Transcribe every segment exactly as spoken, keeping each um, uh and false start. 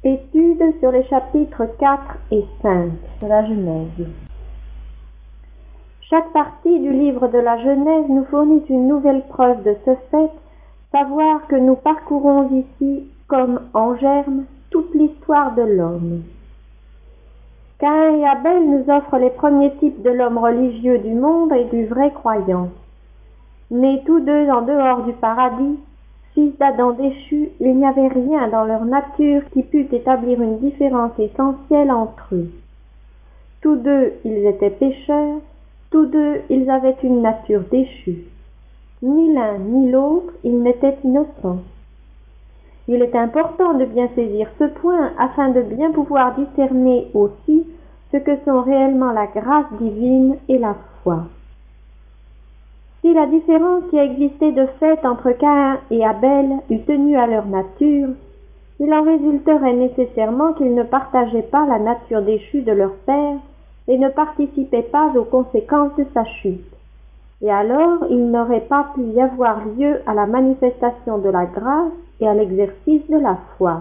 Étude sur les chapitres quatre et cinq de la Genèse. Chaque partie du livre de la Genèse nous fournit une nouvelle preuve de ce fait, savoir que nous parcourons ici, comme en germe, toute l'histoire de l'homme. Caïn et Abel nous offrent les premiers types de l'homme religieux du monde et du vrai croyant. Nés tous deux en dehors du paradis, fils d'Adam déchus, il n'y avait rien dans leur nature qui pût établir une différence essentielle entre eux. Tous deux, ils étaient pécheurs, tous deux, ils avaient une nature déchue. Ni l'un ni l'autre, ils n'étaient innocents. Il est important de bien saisir ce point afin de bien pouvoir discerner aussi ce que sont réellement la grâce divine et la foi. Si la différence qui existait de fait entre Caïn et Abel eût tenu à leur nature, il en résulterait nécessairement qu'ils ne partageaient pas la nature déchue de leur père et ne participaient pas aux conséquences de sa chute. Et alors il n'aurait pas pu y avoir lieu à la manifestation de la grâce et à l'exercice de la foi.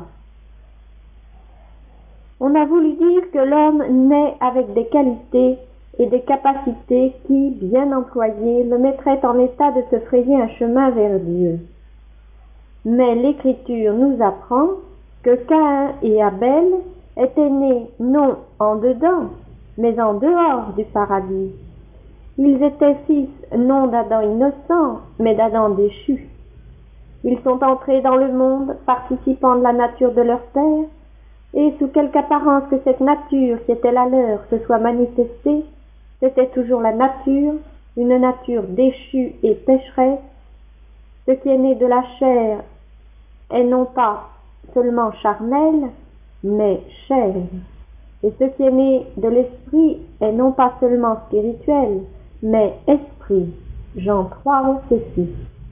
On a voulu dire que l'homme naît avec des qualités et des capacités qui, bien employées, le mettraient en état de se frayer un chemin vers Dieu. Mais l'Écriture nous apprend que Caïn et Abel étaient nés non en dedans, mais en dehors du paradis. Ils étaient fils non d'Adam innocent, mais d'Adam déchu. Ils sont entrés dans le monde, participant de la nature de leur père, et sous quelque apparence que cette nature qui était la leur se soit manifestée, c'était toujours la nature, une nature déchue et pécheresse. Ce qui est né de la chair est non pas seulement charnel, mais chair. Et ce qui est né de l'esprit est non pas seulement spirituel, mais esprit. Jean trois, verset six.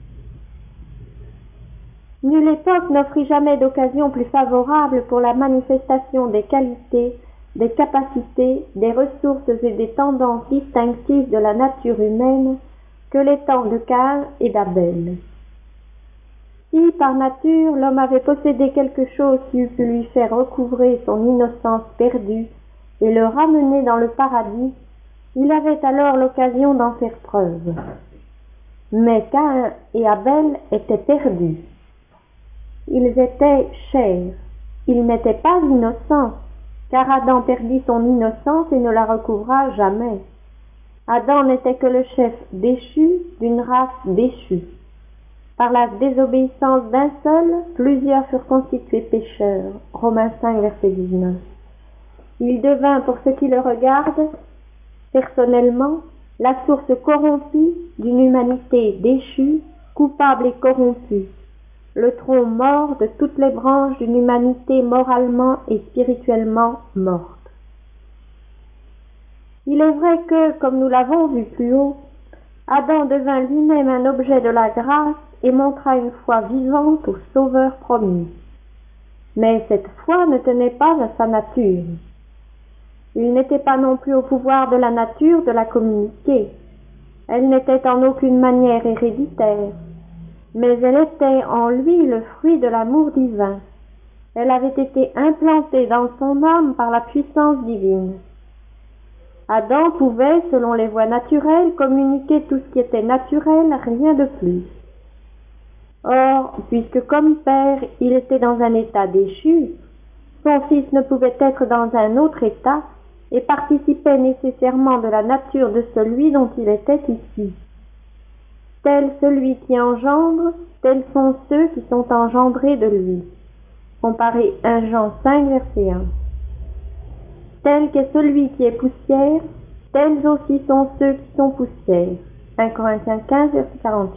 Nulle époque n'offrit jamais d'occasion plus favorable pour la manifestation des qualités, des capacités, des ressources et des tendances distinctives de la nature humaine que les temps de Caïn et d'Abel. Si, par nature, l'homme avait possédé quelque chose qui eût pu lui faire recouvrer son innocence perdue et le ramener dans le paradis, il avait alors l'occasion d'en faire preuve. Mais Caïn et Abel étaient perdus. Ils étaient chers. Ils n'étaient pas innocents, car Adam perdit son innocence et ne la recouvra jamais. Adam n'était que le chef déchu d'une race déchue. Par la désobéissance d'un seul, plusieurs furent constitués pécheurs. Romains cinq, verset dix-neuf. Il devint, pour ce qui le regarde, personnellement, la source corrompue d'une humanité déchue, coupable et corrompue, le tronc mort de toutes les branches d'une humanité moralement et spirituellement morte. Il est vrai que, comme nous l'avons vu plus haut, Adam devint lui-même un objet de la grâce et montra une foi vivante au Sauveur promis. Mais cette foi ne tenait pas à sa nature. Il n'était pas non plus au pouvoir de la nature de la communiquer. Elle n'était en aucune manière héréditaire, mais elle était en lui le fruit de l'amour divin. Elle avait été implantée dans son âme par la puissance divine. Adam pouvait, selon les voies naturelles, communiquer tout ce qui était naturel, rien de plus. Or, puisque comme père, il était dans un état déchu, son fils ne pouvait être dans un autre état et participait nécessairement de la nature de celui dont il était ici. Tel celui qui engendre, tels sont ceux qui sont engendrés de lui. Comparez un Jean cinq, verset un. Tel qu'est celui qui est poussière, tels aussi sont ceux qui sont poussière. un Corinthiens quinze, verset quarante-huit.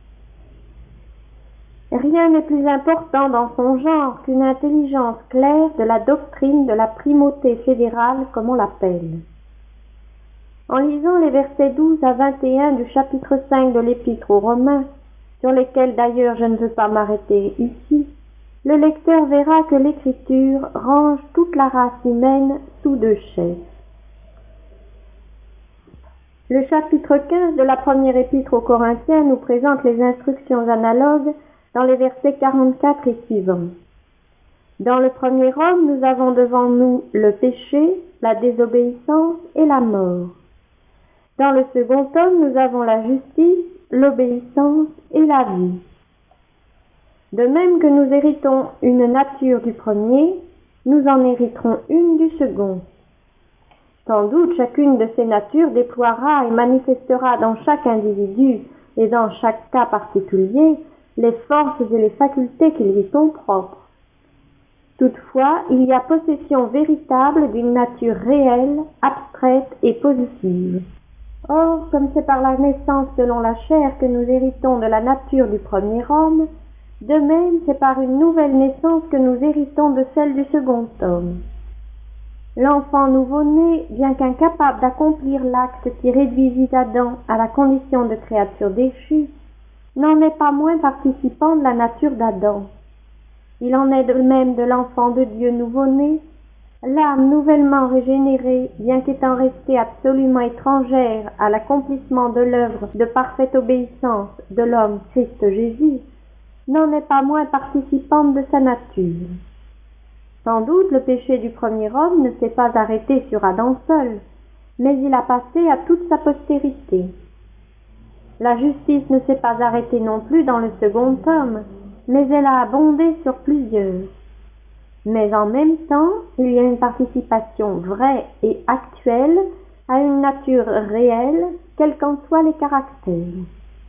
Rien n'est plus important dans son genre qu'une intelligence claire de la doctrine de la primauté fédérale, comme on l'appelle. En lisant les versets douze à vingt et un du chapitre cinq de l'Épître aux Romains, sur lesquels d'ailleurs je ne veux pas m'arrêter ici, le lecteur verra que l'Écriture range toute la race humaine sous deux chefs. Le chapitre quinze de la première Épître aux Corinthiens nous présente les instructions analogues dans les versets quarante-quatre et suivants. Dans le premier homme, nous avons devant nous le péché, la désobéissance et la mort. Dans le second homme, nous avons la justice, l'obéissance et la vie. De même que nous héritons une nature du premier, nous en hériterons une du second. Sans doute, chacune de ces natures déploiera et manifestera dans chaque individu et dans chaque cas particulier les forces et les facultés qui lui sont propres. Toutefois, il y a possession véritable d'une nature réelle, abstraite et positive. Or, comme c'est par la naissance selon la chair que nous héritons de la nature du premier homme, de même c'est par une nouvelle naissance que nous héritons de celle du second homme. L'enfant nouveau-né, bien qu'incapable d'accomplir l'acte qui réduisit Adam à la condition de créature déchue, n'en est pas moins participant de la nature d'Adam. Il en est de même de l'enfant de Dieu nouveau-né, l'âme nouvellement régénérée, bien qu'étant restée absolument étrangère à l'accomplissement de l'œuvre de parfaite obéissance de l'homme Christ Jésus, n'en est pas moins participante de sa nature. Sans doute le péché du premier homme ne s'est pas arrêté sur Adam seul, mais il a passé à toute sa postérité. La justice ne s'est pas arrêtée non plus dans le second homme, mais elle a abondé sur plusieurs. Mais en même temps, il y a une participation vraie et actuelle à une nature réelle, quels qu'en soient les caractères.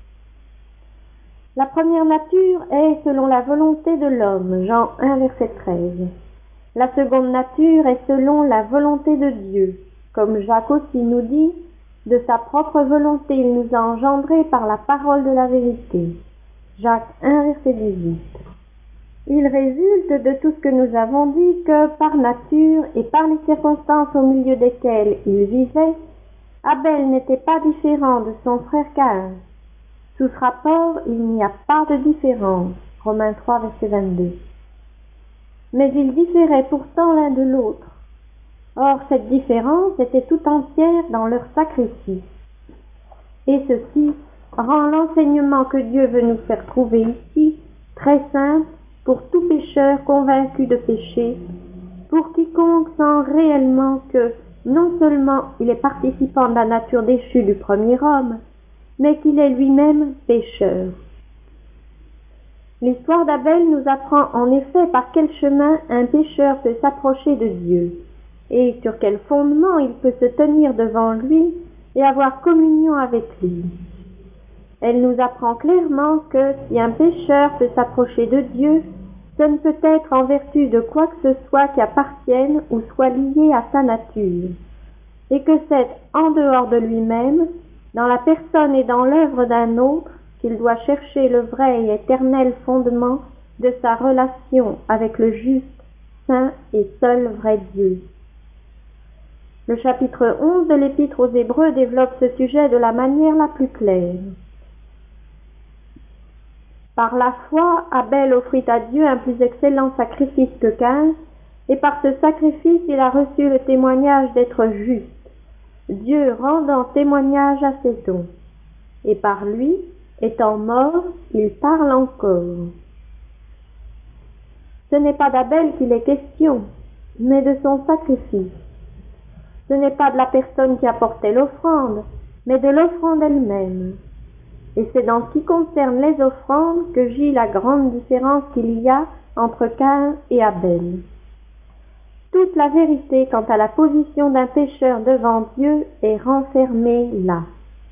La première nature est selon la volonté de l'homme, Jean un, verset treize. La seconde nature est selon la volonté de Dieu, comme Jacques aussi nous dit, de sa propre volonté il nous a engendrés par la parole de la vérité. Jacques un, verset dix-huit. Il résulte de tout ce que nous avons dit que, par nature et par les circonstances au milieu desquelles il vivait, Abel n'était pas différent de son frère Caïn. Sous ce rapport, il n'y a pas de différence. Romains trois, verset vingt-deux. Mais ils différaient pourtant l'un de l'autre. Or, cette différence était tout entière dans leur sacrifice. Et ceci rend l'enseignement que Dieu veut nous faire trouver ici très simple pour tout pécheur convaincu de péché, pour quiconque sent réellement que non seulement il est participant de la nature déchue du premier homme, mais qu'il est lui-même pécheur. L'histoire d'Abel nous apprend en effet par quel chemin un pécheur peut s'approcher de Dieu, et sur quel fondement il peut se tenir devant lui et avoir communion avec lui. Elle nous apprend clairement que si un pécheur peut s'approcher de Dieu, ce ne peut être en vertu de quoi que ce soit qui appartienne ou soit lié à sa nature, et que c'est en dehors de lui-même, dans la personne et dans l'œuvre d'un autre, qu'il doit chercher le vrai et éternel fondement de sa relation avec le juste, saint et seul vrai Dieu. Le chapitre onze de l'Épître aux Hébreux développe ce sujet de la manière la plus claire. Par la foi, Abel offrit à Dieu un plus excellent sacrifice que Caïn, et par ce sacrifice il a reçu le témoignage d'être juste, Dieu rendant témoignage à ses dons. Et par lui, étant mort, il parle encore. Ce n'est pas d'Abel qu'il est question, mais de son sacrifice. Ce n'est pas de la personne qui apportait l'offrande, mais de l'offrande elle-même. Et c'est dans ce qui concerne les offrandes que gît la grande différence qu'il y a entre Caïn et Abel. Toute la vérité quant à la position d'un pécheur devant Dieu est renfermée là.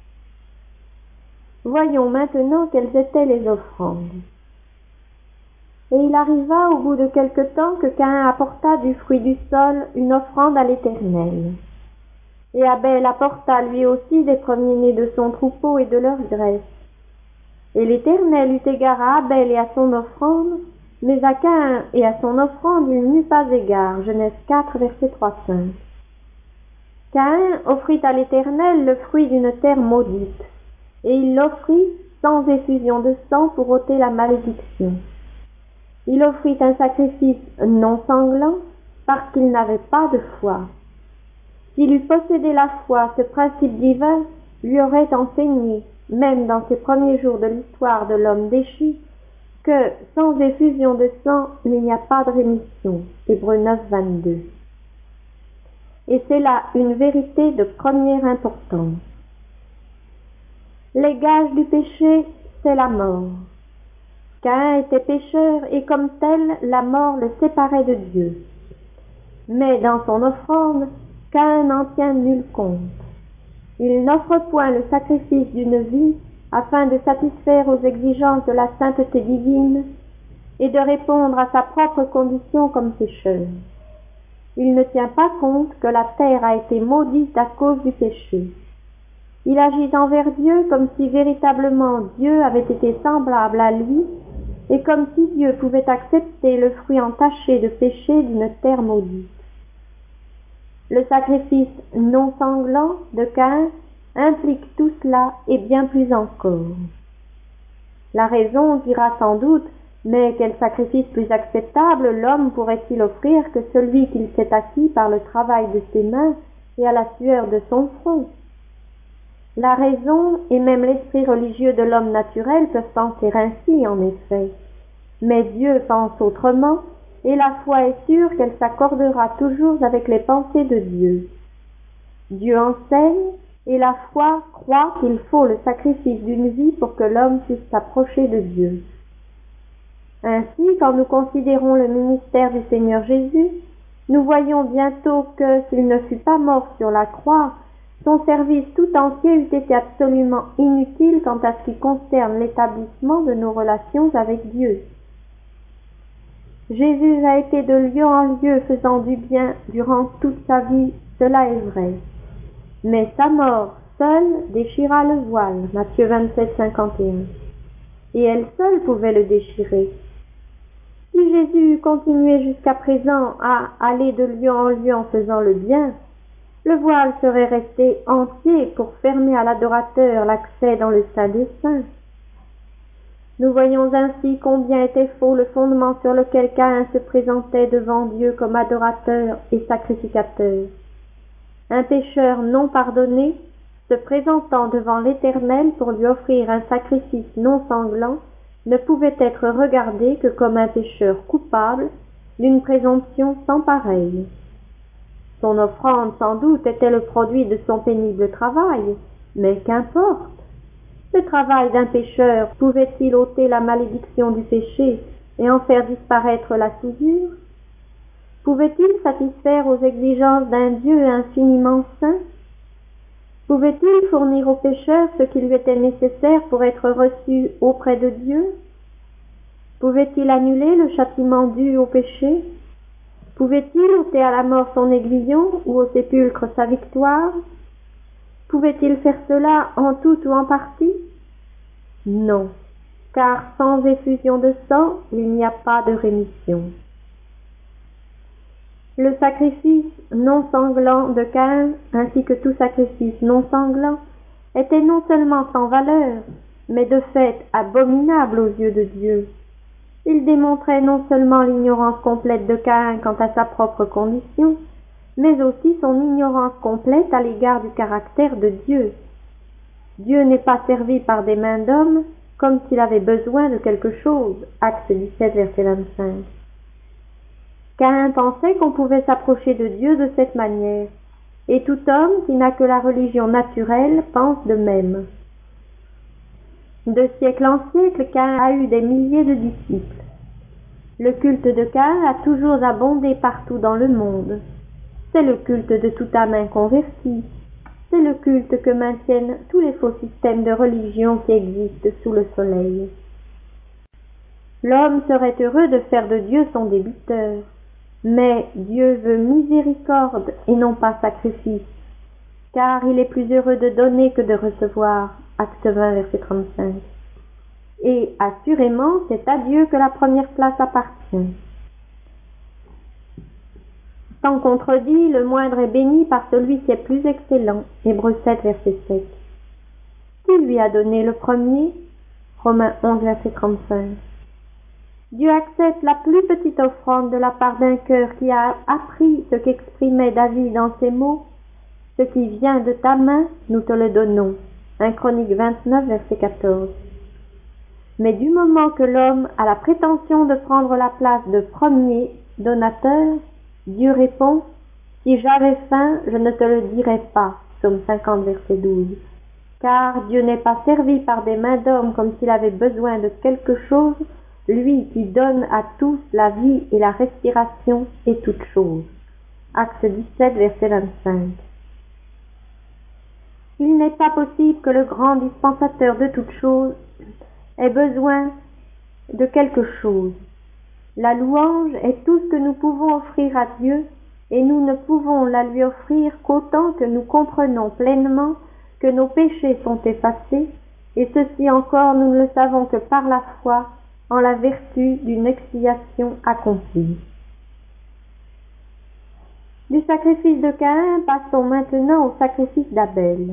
Voyons maintenant quelles étaient les offrandes. Et il arriva au bout de quelque temps que Caïn apporta du fruit du sol une offrande à l'Éternel. Et Abel apporta lui aussi des premiers-nés de son troupeau et de leur graisse. Et l'Éternel eut égard à Abel et à son offrande, mais à Caïn et à son offrande il n'eut pas égard. Genèse quatre, verset trois à cinq. Caïn offrit à l'Éternel le fruit d'une terre maudite, et il l'offrit sans effusion de sang pour ôter la malédiction. Il offrit un sacrifice non sanglant parce qu'il n'avait pas de foi. S'il eût possédé la foi, ce principe divin lui aurait enseigné, même dans ces premiers jours de l'histoire de l'homme déchu, que sans effusion de sang, il n'y a pas de rémission. Hébreux neuf, vingt-deux. Et c'est là une vérité de première importance. Les gages du péché, c'est la mort. Caïn était pécheur et comme tel, la mort le séparait de Dieu. Mais dans son offrande, Caïn n'en tient nul compte. Il n'offre point le sacrifice d'une vie afin de satisfaire aux exigences de la sainteté divine et de répondre à sa propre condition comme pécheur. Il ne tient pas compte que la terre a été maudite à cause du péché. Il agit envers Dieu comme si véritablement Dieu avait été semblable à lui et comme si Dieu pouvait accepter le fruit entaché de péché d'une terre maudite. Le sacrifice non sanglant de Caïn implique tout cela et bien plus encore. La raison dira sans doute, mais quel sacrifice plus acceptable l'homme pourrait-il offrir que celui qu'il s'est acquis par le travail de ses mains et à la sueur de son front? La raison et même l'esprit religieux de l'homme naturel peuvent penser ainsi, en effet. Mais Dieu pense autrement, et la foi est sûre qu'elle s'accordera toujours avec les pensées de Dieu. Dieu enseigne, et la foi croit qu'il faut le sacrifice d'une vie pour que l'homme puisse s'approcher de Dieu. Ainsi, quand nous considérons le ministère du Seigneur Jésus, nous voyons bientôt que, s'il ne fût pas mort sur la croix, son service tout entier eût été absolument inutile quant à ce qui concerne l'établissement de nos relations avec Dieu. Jésus a été de lieu en lieu faisant du bien durant toute sa vie, cela est vrai. Mais sa mort seule déchira le voile, Matthieu vingt-sept, cinquante et un. Et elle seule pouvait le déchirer. Si Jésus eût continué jusqu'à présent à aller de lieu en lieu en faisant le bien, le voile serait resté entier pour fermer à l'adorateur l'accès dans le Saint des Saints. Nous voyons ainsi combien était faux le fondement sur lequel Caïn se présentait devant Dieu comme adorateur et sacrificateur. Un pécheur non pardonné, se présentant devant l'Éternel pour lui offrir un sacrifice non sanglant, ne pouvait être regardé que comme un pécheur coupable d'une présomption sans pareille. Son offrande, sans doute, était le produit de son pénible travail, mais qu'importe. Le travail d'un pécheur pouvait-il ôter la malédiction du péché et en faire disparaître la souillure? Pouvait-il satisfaire aux exigences d'un Dieu infiniment saint? Pouvait-il fournir au pécheur ce qui lui était nécessaire pour être reçu auprès de Dieu? Pouvait-il annuler le châtiment dû au péché? Pouvait-il ôter à la mort son aiguillon ou au sépulcre sa victoire? Pouvait-il faire cela en tout ou en partie? Non, car sans effusion de sang, il n'y a pas de rémission. Le sacrifice non sanglant de Caïn, ainsi que tout sacrifice non sanglant, était non seulement sans valeur, mais de fait abominable aux yeux de Dieu. Il démontrait non seulement l'ignorance complète de Caïn quant à sa propre condition, mais aussi son ignorance complète à l'égard du caractère de Dieu. Dieu n'est pas servi par des mains d'hommes comme s'il avait besoin de quelque chose. Acte dix-sept, verset vingt-cinq. Caïn pensait qu'on pouvait s'approcher de Dieu de cette manière, et tout homme qui n'a que la religion naturelle pense de même. De siècle en siècle, Caïn a eu des milliers de disciples. Le culte de Caïn a toujours abondé partout dans le monde. C'est le culte de toute âme inconvertie. C'est le culte que maintiennent tous les faux systèmes de religion qui existent sous le soleil. L'homme serait heureux de faire de Dieu son débiteur, mais Dieu veut miséricorde et non pas sacrifice, car il est plus heureux de donner que de recevoir. Acte vingt, verset trente-cinq. Et assurément, c'est à Dieu que la première place appartient. Sans contredit, le moindre est béni par celui qui est plus excellent. Hébreux sept, verset sept. Qui lui a donné le premier? Romains onze, verset trente-cinq. Dieu accepte la plus petite offrande de la part d'un cœur qui a appris ce qu'exprimait David dans ces mots. Ce qui vient de ta main, nous te le donnons. un Chronique vingt-neuf, verset quatorze. Mais du moment que l'homme a la prétention de prendre la place de premier donateur, Dieu répond: si j'avais faim, je ne te le dirais pas. Psaume cinquante, verset douze. Car Dieu n'est pas servi par des mains d'homme comme s'il avait besoin de quelque chose, lui qui donne à tous la vie et la respiration et toutes choses. Acte dix-sept, verset vingt-cinq. Il n'est pas possible que le grand dispensateur de toutes choses ait besoin de quelque chose. La louange est tout ce que nous pouvons offrir à Dieu, et nous ne pouvons la lui offrir qu'autant que nous comprenons pleinement que nos péchés sont effacés, et ceci encore nous ne le savons que par la foi, en la vertu d'une expiation accomplie. Du sacrifice de Caïn, passons maintenant au sacrifice d'Abel.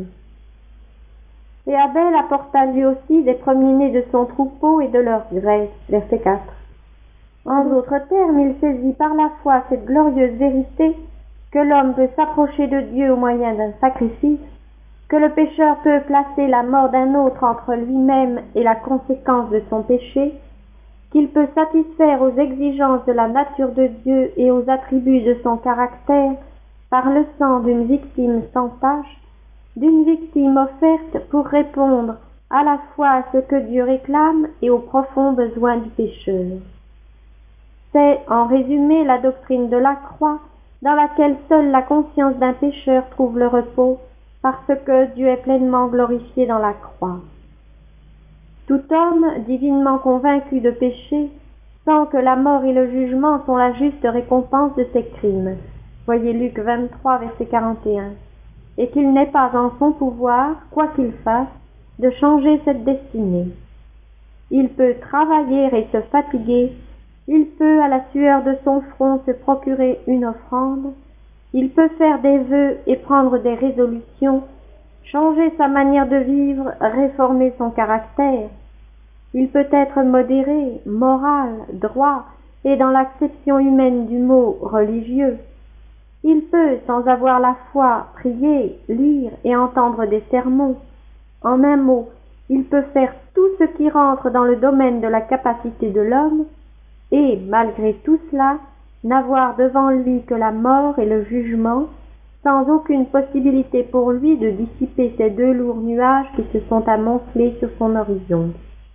Et Abel apporta lui aussi des premiers-nés de son troupeau et de leur graisse. Verset quatre. En d'autres termes, il saisit par la foi cette glorieuse vérité que l'homme peut s'approcher de Dieu au moyen d'un sacrifice, que le pécheur peut placer la mort d'un autre entre lui-même et la conséquence de son péché, qu'il peut satisfaire aux exigences de la nature de Dieu et aux attributs de son caractère par le sang d'une victime sans tache, d'une victime offerte pour répondre à la fois à ce que Dieu réclame et aux profonds besoins du pécheur. C'est, en résumé, la doctrine de la croix, dans laquelle seule la conscience d'un pécheur trouve le repos, parce que Dieu est pleinement glorifié dans la croix. Tout homme, divinement convaincu de péché, sent que la mort et le jugement sont la juste récompense de ses crimes. Voyez Luc vingt-trois, verset quarante et un. Et qu'il n'est pas en son pouvoir, quoi qu'il fasse, de changer cette destinée. Il peut travailler et se fatiguer, il peut, à la sueur de son front, se procurer une offrande, il peut faire des vœux et prendre des résolutions, changer sa manière de vivre, réformer son caractère. Il peut être modéré, moral, droit, et dans l'acception humaine du mot religieux. Il peut, sans avoir la foi, prier, lire et entendre des sermons. En un mot, il peut faire tout ce qui rentre dans le domaine de la capacité de l'homme, et, malgré tout cela, n'avoir devant lui que la mort et le jugement, sans aucune possibilité pour lui de dissiper ces deux lourds nuages qui se sont amoncelés sur son horizon.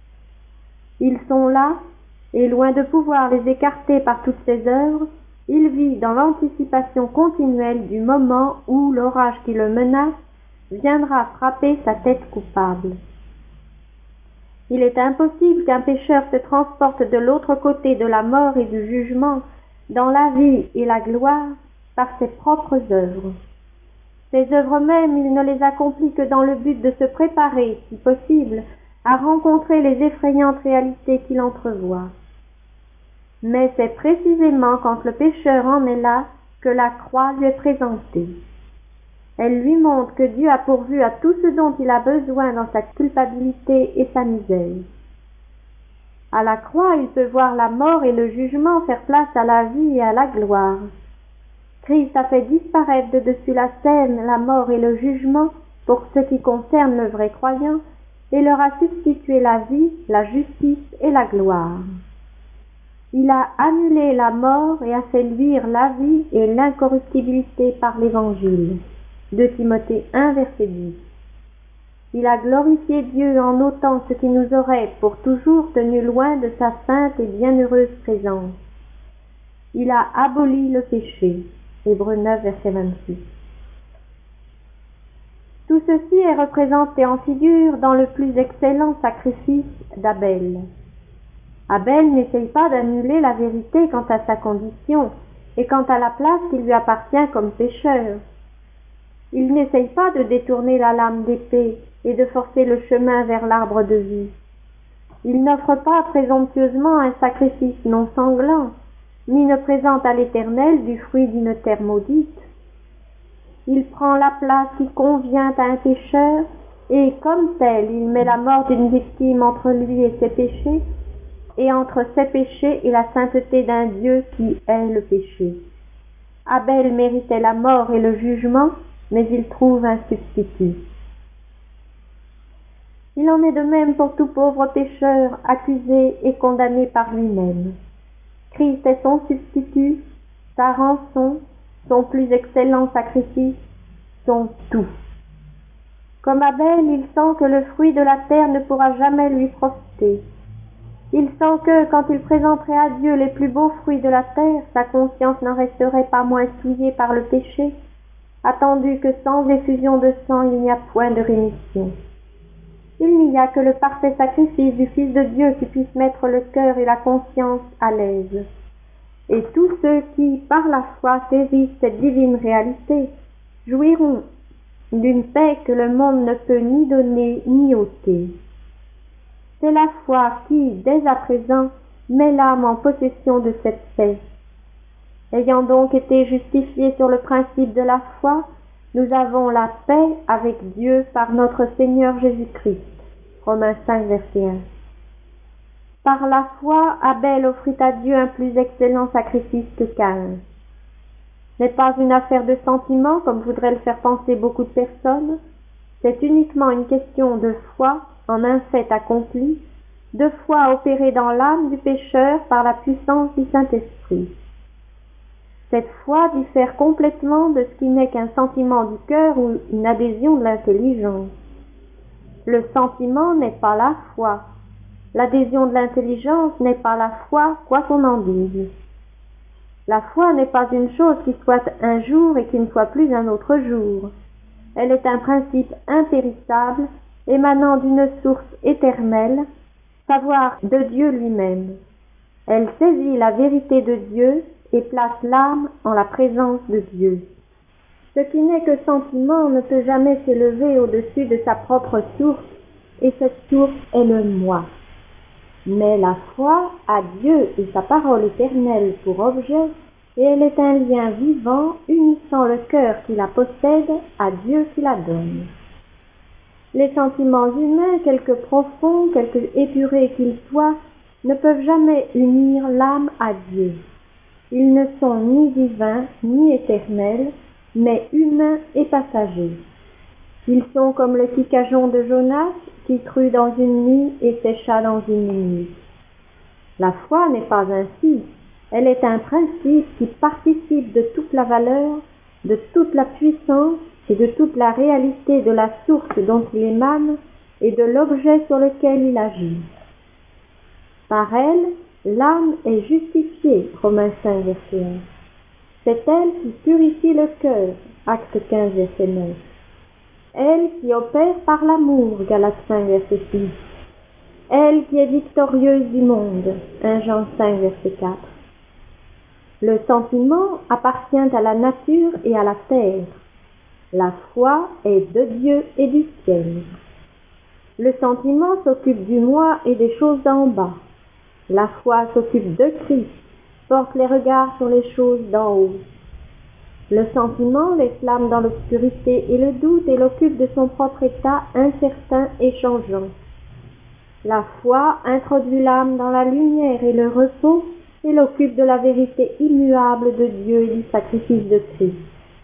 Ils sont là, et loin de pouvoir les écarter par toutes ses œuvres, il vit dans l'anticipation continuelle du moment où l'orage qui le menace viendra frapper sa tête coupable. Il est impossible qu'un pécheur se transporte de l'autre côté de la mort et du jugement, dans la vie et la gloire, par ses propres œuvres. Ces œuvres mêmes, il ne les accomplit que dans le but de se préparer, si possible, à rencontrer les effrayantes réalités qu'il entrevoit. Mais c'est précisément quand le pécheur en est là que la croix lui est présentée. Elle lui montre que Dieu a pourvu à tout ce dont il a besoin dans sa culpabilité et sa misère. À la croix, il peut voir la mort et le jugement faire place à la vie et à la gloire. Christ a fait disparaître de dessus la scène la mort et le jugement pour ce qui concerne le vrai croyant, et leur a substitué la vie, la justice et la gloire. Il a annulé la mort et a fait luire la vie et l'incorruptibilité par l'Évangile. deux Timothée un, verset dix. Il a glorifié Dieu en ôtant ce qui nous aurait pour toujours tenu loin de sa sainte et bienheureuse présence. Il a aboli le péché. Hébreux neuf, verset vingt-six. Tout ceci est représenté en figure dans le plus excellent sacrifice d'Abel. Abel n'essaye pas d'annuler la vérité quant à sa condition et quant à la place qui lui appartient comme pécheur. Il n'essaye pas de détourner la lame d'épée et de forcer le chemin vers l'arbre de vie. Il n'offre pas présomptueusement un sacrifice non sanglant, ni ne présente à l'Éternel du fruit d'une terre maudite. Il prend la place qui convient à un pécheur, et comme tel, il met la mort d'une victime entre lui et ses péchés, et entre ses péchés et la sainteté d'un Dieu qui est le péché. Abel méritait la mort et le jugement, mais il trouve un substitut. Il en est de même pour tout pauvre pécheur accusé et condamné par lui-même. Christ est son substitut, sa rançon, son plus excellent sacrifice, son tout. Comme Abel, il sent que le fruit de la terre ne pourra jamais lui profiter. Il sent que, quand il présenterait à Dieu les plus beaux fruits de la terre, sa conscience n'en resterait pas moins souillée par le péché, attendu que sans effusion de sang il n'y a point de rémission. Il n'y a que le parfait sacrifice du Fils de Dieu qui puisse mettre le cœur et la conscience à l'aise. Et tous ceux qui, par la foi, saisissent cette divine réalité, jouiront d'une paix que le monde ne peut ni donner ni ôter. C'est la foi qui, dès à présent, met l'âme en possession de cette paix. Ayant donc été justifiés sur le principe de la foi, nous avons la paix avec Dieu par notre Seigneur Jésus-Christ. Romains cinq, verset un. Par la foi, Abel offrit à Dieu un plus excellent sacrifice que Caïn. Ce n'est pas une affaire de sentiment, comme voudraient le faire penser beaucoup de personnes. C'est uniquement une question de foi en un fait accompli, de foi opérée dans l'âme du pécheur par la puissance du Saint-Esprit. Cette foi diffère complètement de ce qui n'est qu'un sentiment du cœur ou une adhésion de l'intelligence. Le sentiment n'est pas la foi. L'adhésion de l'intelligence n'est pas la foi, quoi qu'on en dise. La foi n'est pas une chose qui soit un jour et qui ne soit plus un autre jour. Elle est un principe impérissable, émanant d'une source éternelle, savoir de Dieu lui-même. Elle saisit la vérité de Dieu et place l'âme en la présence de Dieu. Ce qui n'est que sentiment ne peut jamais s'élever au-dessus de sa propre source, et cette source est le moi. Mais la foi a Dieu et sa parole éternelle pour objet, et elle est un lien vivant unissant le cœur qui la possède à Dieu qui la donne. Les sentiments humains, quelque profonds, quelque épurés qu'ils soient, ne peuvent jamais unir l'âme à Dieu. Ils ne sont ni divins ni éternels, mais humains et passagers. Ils sont comme le kicajon de Jonas, qui crut dans une nuit et sécha dans une minute. La foi n'est pas ainsi, elle est un principe qui participe de toute la valeur, de toute la puissance et de toute la réalité de la source dont il émane et de l'objet sur lequel il agit. Par elle, l'âme est justifiée, Romains cinq, verset un. C'est elle qui purifie le cœur, Actes quinze, verset neuf. Elle qui opère par l'amour, Galates cinq, verset six. Elle qui est victorieuse du monde, premier Jean cinq, verset quatre. Le sentiment appartient à la nature et à la terre. La foi est de Dieu et du ciel. Le sentiment s'occupe du moi et des choses d'en bas. La foi s'occupe de Christ, porte les regards sur les choses d'en haut. Le sentiment laisse l'âme dans l'obscurité et le doute et l'occupe de son propre état incertain et changeant. La foi introduit l'âme dans la lumière et le repos et l'occupe de la vérité immuable de Dieu et du sacrifice de Christ.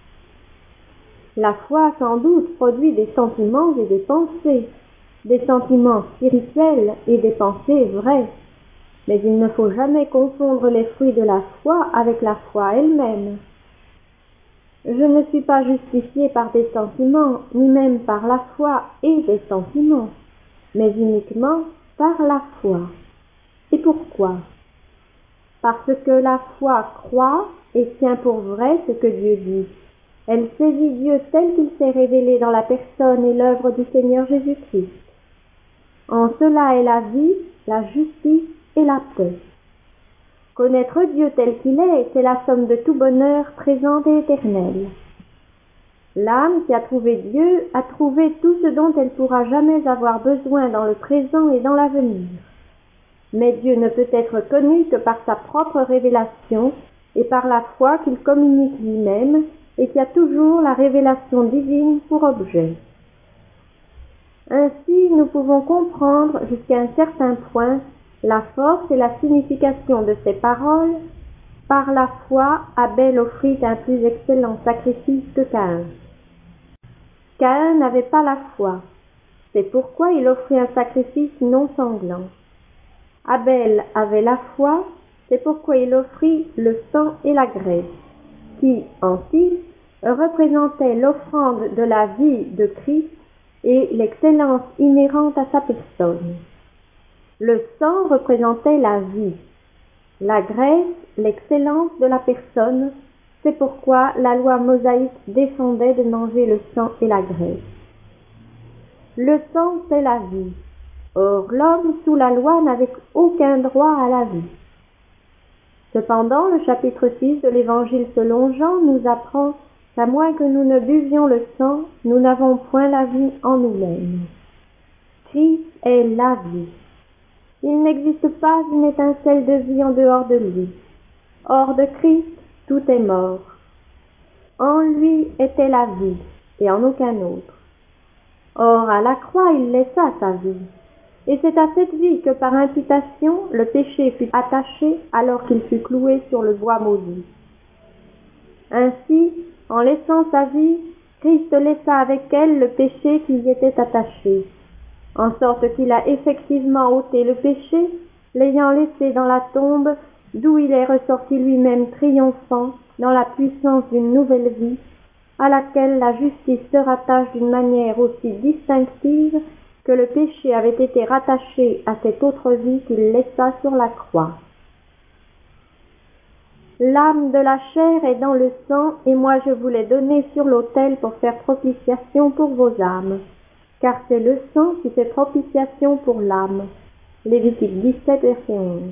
La foi sans doute produit des sentiments et des pensées, des sentiments spirituels et des pensées vraies, mais il ne faut jamais confondre les fruits de la foi avec la foi elle-même. Je ne suis pas justifié par des sentiments, ni même par la foi et des sentiments, mais uniquement par la foi. Et pourquoi? Parce que la foi croit et tient pour vrai ce que Dieu dit. Elle saisit Dieu tel qu'il s'est révélé dans la personne et l'œuvre du Seigneur Jésus-Christ. En cela est la vie, la justice et la paix. Connaître Dieu tel qu'il est, c'est la somme de tout bonheur présent et éternel. L'âme qui a trouvé Dieu a trouvé tout ce dont elle pourra jamais avoir besoin dans le présent et dans l'avenir. Mais Dieu ne peut être connu que par sa propre révélation et par la foi qu'il communique lui-même et qui a toujours la révélation divine pour objet. Ainsi, nous pouvons comprendre jusqu'à un certain point la force et la signification de ces paroles. Par la foi, Abel offrit un plus excellent sacrifice que Caïn. Caïn n'avait pas la foi. C'est pourquoi il offrit un sacrifice non sanglant. Abel avait la foi, c'est pourquoi il offrit le sang et la graisse, qui, ainsi, représentaient l'offrande de la vie de Christ et l'excellence inhérente à sa personne. Le sang représentait la vie, la graisse, l'excellence de la personne, c'est pourquoi la loi mosaïque défendait de manger le sang et la graisse. Le sang, c'est la vie. Or, l'homme sous la loi n'avait aucun droit à la vie. Cependant, le chapitre six de l'Évangile selon Jean nous apprend qu'à moins que nous ne buvions le sang, nous n'avons point la vie en nous-mêmes. Christ est la vie. Il n'existe pas une étincelle de vie en dehors de lui. Hors de Christ, tout est mort. En lui était la vie, et en aucun autre. Or, à la croix, il laissa sa vie. Et c'est à cette vie que, par imputation, le péché fut attaché alors qu'il fut cloué sur le bois maudit. Ainsi, en laissant sa vie, Christ laissa avec elle le péché qui y était attaché, en sorte qu'il a effectivement ôté le péché, l'ayant laissé dans la tombe, d'où il est ressorti lui-même triomphant dans la puissance d'une nouvelle vie, à laquelle la justice se rattache d'une manière aussi distinctive que le péché avait été rattaché à cette autre vie qu'il laissa sur la croix. L'âme de la chair est dans le sang, et moi je vous l'ai donnée sur l'autel pour faire propitiation pour vos âmes, car c'est le sang qui fait propitiation pour l'âme. Lévitique dix-sept, verset onze.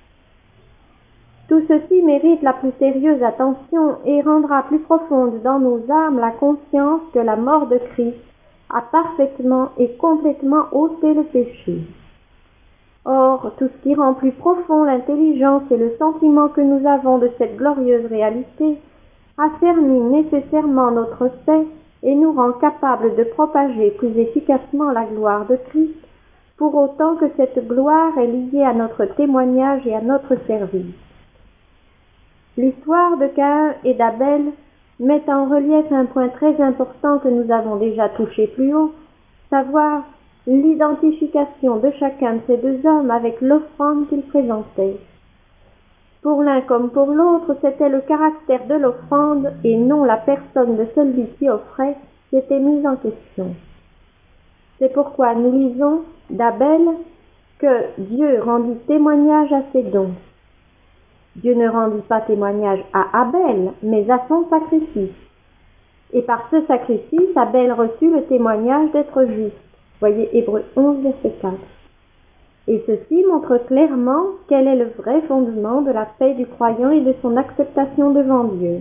Tout ceci mérite la plus sérieuse attention et rendra plus profonde dans nos âmes la conscience que la mort de Christ a parfaitement et complètement ôté le péché. Or, tout ce qui rend plus profond l'intelligence et le sentiment que nous avons de cette glorieuse réalité affermit nécessairement notre fait et nous rend capables de propager plus efficacement la gloire de Christ, pour autant que cette gloire est liée à notre témoignage et à notre service. L'histoire de Caïn et d'Abel met en relief un point très important que nous avons déjà touché plus haut, savoir l'identification de chacun de ces deux hommes avec l'offrande qu'ils présentaient. Pour l'un comme pour l'autre, c'était le caractère de l'offrande et non la personne de celui qui offrait qui était mise en question. C'est pourquoi nous lisons d'Abel que Dieu rendit témoignage à ses dons. Dieu ne rendit pas témoignage à Abel, mais à son sacrifice. Et par ce sacrifice, Abel reçut le témoignage d'être juste. Voyez Hébreux onze, verset quatre. Et ceci montre clairement quel est le vrai fondement de la paix du croyant et de son acceptation devant Dieu.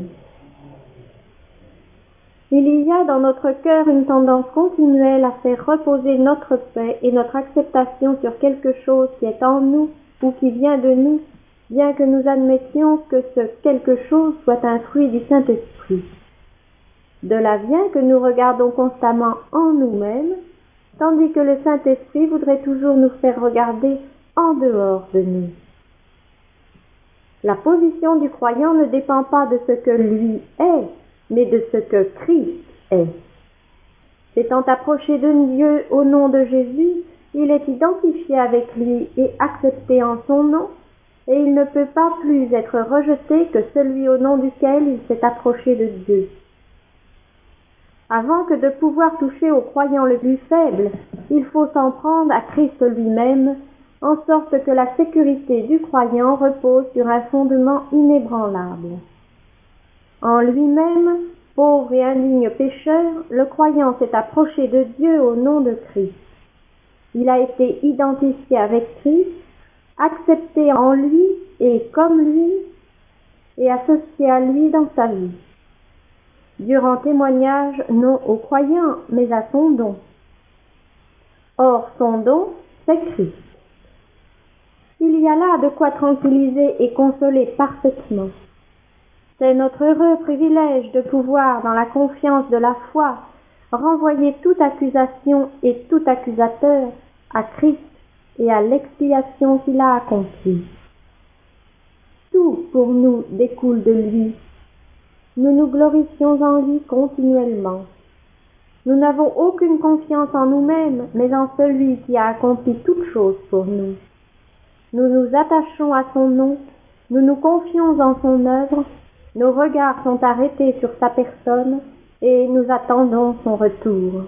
Il y a dans notre cœur une tendance continuelle à faire reposer notre paix et notre acceptation sur quelque chose qui est en nous ou qui vient de nous, bien que nous admettions que ce quelque chose soit un fruit du Saint-Esprit. De là vient que nous regardons constamment en nous-mêmes, tandis que le Saint-Esprit voudrait toujours nous faire regarder en dehors de nous. La position du croyant ne dépend pas de ce que lui est, mais de ce que Christ est. S'étant approché de Dieu au nom de Jésus, il est identifié avec lui et accepté en son nom, et il ne peut pas plus être rejeté que celui au nom duquel il s'est approché de Dieu. Avant que de pouvoir toucher au croyant le plus faible, il faut s'en prendre à Christ lui-même, en sorte que la sécurité du croyant repose sur un fondement inébranlable. En lui-même, pauvre et indigne pécheur, le croyant s'est approché de Dieu au nom de Christ. Il a été identifié avec Christ, accepté en lui et comme lui, et associé à lui dans sa vie. Dieu rend témoignage non au croyant, mais à son don. Or, son don, c'est Christ. Il y a là de quoi tranquilliser et consoler parfaitement. C'est notre heureux privilège de pouvoir, dans la confiance de la foi, renvoyer toute accusation et tout accusateur à Christ et à l'expiation qu'il a accomplie. Tout pour nous découle de lui. Nous nous glorifions en lui continuellement. Nous n'avons aucune confiance en nous-mêmes, mais en celui qui a accompli toutes choses pour nous. Nous nous attachons à son nom, nous nous confions en son œuvre, nos regards sont arrêtés sur sa personne et nous attendons son retour.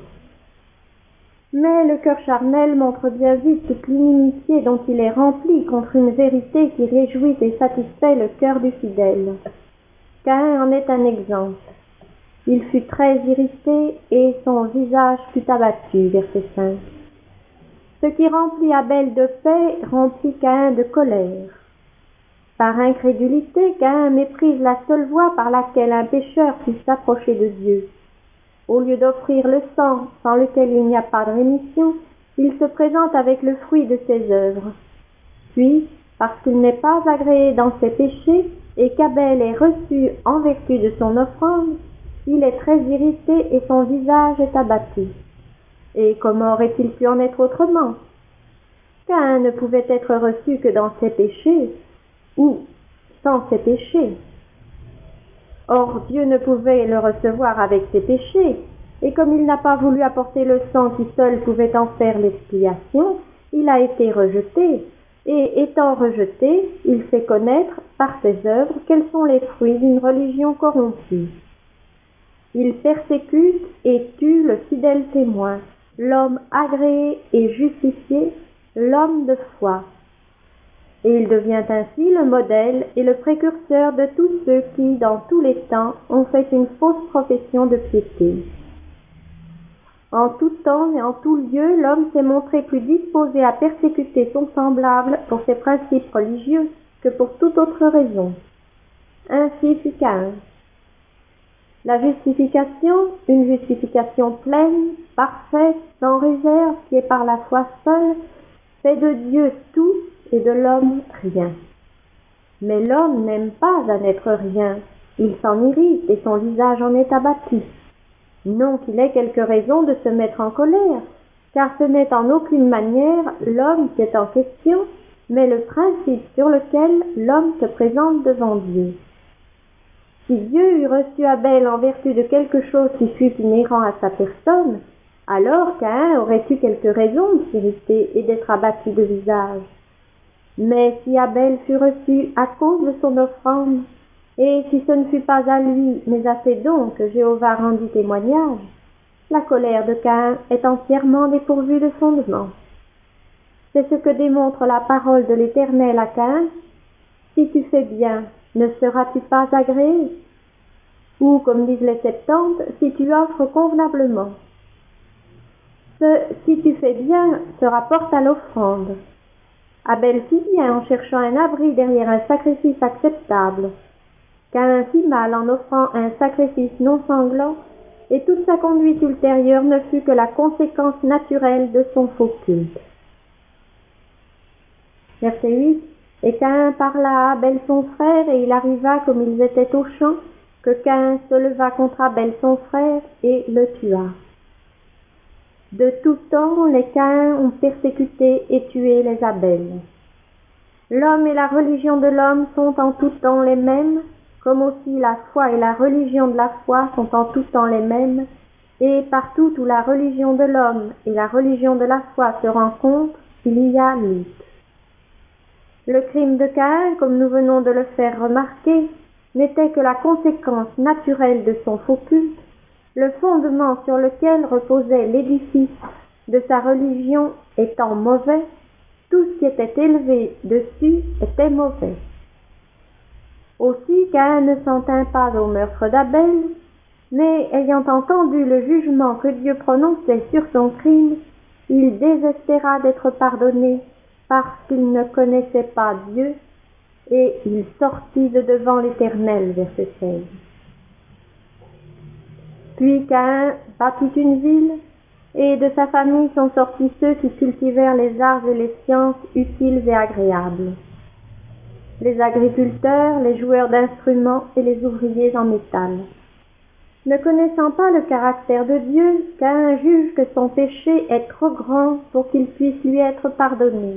Mais le cœur charnel montre bien vite toute l'inimitié dont il est rempli contre une vérité qui réjouit et satisfait le cœur du fidèle. Caïn en est un exemple. Il fut très irrité et son visage fut abattu, verset cinq. Ce qui remplit Abel de paix remplit Caïn de colère. Par incrédulité, Caïn méprise la seule voie par laquelle un pécheur puisse s'approcher de Dieu. Au lieu d'offrir le sang sans lequel il n'y a pas de rémission, il se présente avec le fruit de ses œuvres. Puis, parce qu'il n'est pas agréé dans ses péchés et qu'Abel est reçu en vertu de son offrande, il est très irrité et son visage est abattu. Et comment aurait-il pu en être autrement? Caïn ne pouvait être reçu que dans ses péchés, ou sans ses péchés. Or Dieu ne pouvait le recevoir avec ses péchés, et comme il n'a pas voulu apporter le sang qui seul pouvait en faire l'expiation, il a été rejeté, et étant rejeté, il fait connaître par ses œuvres quels sont les fruits d'une religion corrompue. Il persécute et tue le fidèle témoin, l'homme agréé et justifié, l'homme de foi. Et il devient ainsi le modèle et le précurseur de tous ceux qui, dans tous les temps, ont fait une fausse profession de piété. En tout temps et en tout lieu, l'homme s'est montré plus disposé à persécuter son semblable pour ses principes religieux que pour toute autre raison. Ainsi fut Caïn. La justification, une justification pleine, parfaite, sans réserve, qui est par la foi seule, fait de Dieu tout et de l'homme rien. Mais l'homme n'aime pas à n'être rien, il s'en irrite et son visage en est abattu. Non qu'il ait quelque raison de se mettre en colère, car ce n'est en aucune manière l'homme qui est en question, mais le principe sur lequel l'homme se présente devant Dieu. Si Dieu eût reçu Abel en vertu de quelque chose qui fût inhérent à sa personne, alors Caïn aurait eu quelque raison de s'irriter et d'être abattu de visage. Mais si Abel fut reçu à cause de son offrande, et si ce ne fut pas à lui, mais à ses dons que Jéhovah rendit témoignage, la colère de Caïn est entièrement dépourvue de fondement. C'est ce que démontre la parole de l'Éternel à Caïn. Si tu fais bien, ne seras-tu pas agréé? Ou, comme disent les Septante, si tu offres convenablement. Ce « si tu fais bien » se rapporte à l'offrande. Abel fit bien en cherchant un abri derrière un sacrifice acceptable. Caïn fit mal en offrant un sacrifice non sanglant, et toute sa conduite ultérieure ne fut que la conséquence naturelle de son faux culte. Verset huit. Et Caïn parla à Abel son frère, et il arriva, comme ils étaient au champ, que Caïn se leva contre Abel son frère, et le tua. De tout temps, les Caïns ont persécuté et tué les Abel. L'homme et la religion de l'homme sont en tout temps les mêmes, comme aussi la foi et la religion de la foi sont en tout temps les mêmes, et partout où la religion de l'homme et la religion de la foi se rencontrent, il y a lutte. Le crime de Caïn, comme nous venons de le faire remarquer, n'était que la conséquence naturelle de son faux culte, le fondement sur lequel reposait l'édifice de sa religion étant mauvais, tout ce qui était élevé dessus était mauvais. Aussi Caïn ne s'en tint pas au meurtre d'Abel, mais ayant entendu le jugement que Dieu prononçait sur son crime, il désespéra d'être pardonné parce qu'il ne connaissait pas Dieu, et il sortit de devant l'Éternel, verset seize. Puis Caïn bâtit une ville, et de sa famille sont sortis ceux qui cultivèrent les arts et les sciences utiles et agréables. Les agriculteurs, les joueurs d'instruments et les ouvriers en métal. Ne connaissant pas le caractère de Dieu, Caïn juge que son péché est trop grand pour qu'il puisse lui être pardonné.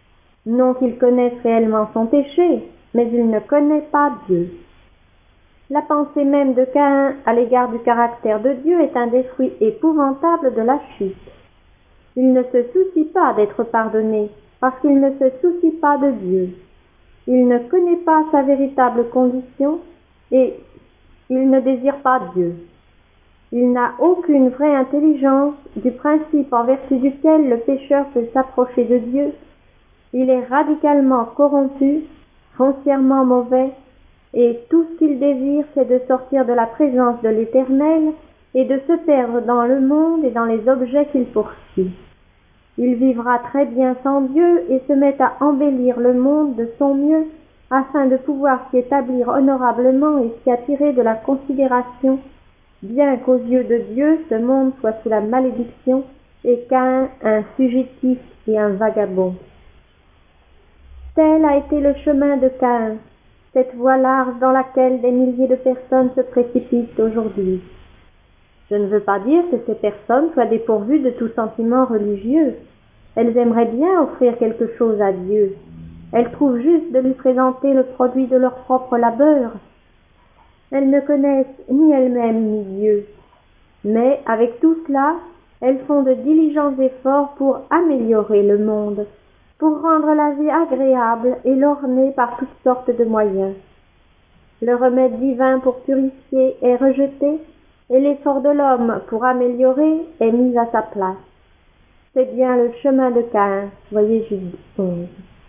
Non qu'il connaisse réellement son péché, mais il ne connaît pas Dieu. La pensée même de Caïn à l'égard du caractère de Dieu est un des fruits épouvantables de la chute. Il ne se soucie pas d'être pardonné, parce qu'il ne se soucie pas de Dieu. Il ne connaît pas sa véritable condition et il ne désire pas Dieu. Il n'a aucune vraie intelligence du principe en vertu duquel le pécheur peut s'approcher de Dieu. Il est radicalement corrompu, foncièrement mauvais, et tout ce qu'il désire, c'est de sortir de la présence de l'Éternel et de se perdre dans le monde et dans les objets qu'il poursuit. Il vivra très bien sans Dieu et se met à embellir le monde de son mieux afin de pouvoir s'y établir honorablement et s'y attirer de la considération, bien qu'aux yeux de Dieu ce monde soit sous la malédiction et Caïn un fugitif et un vagabond. Tel a été le chemin de Caïn, cette voie large dans laquelle des milliers de personnes se précipitent aujourd'hui. Je ne veux pas dire que ces personnes soient dépourvues de tout sentiment religieux. Elles aimeraient bien offrir quelque chose à Dieu. Elles trouvent juste de lui présenter le produit de leur propre labeur. Elles ne connaissent ni elles-mêmes ni Dieu. Mais avec tout cela, elles font de diligents efforts pour améliorer le monde, pour rendre la vie agréable et l'orner par toutes sortes de moyens. Le remède divin pour purifier est rejeté, et l'effort de l'homme pour améliorer est mis à sa place. C'est bien le chemin de Caïn, voyez Jude onze.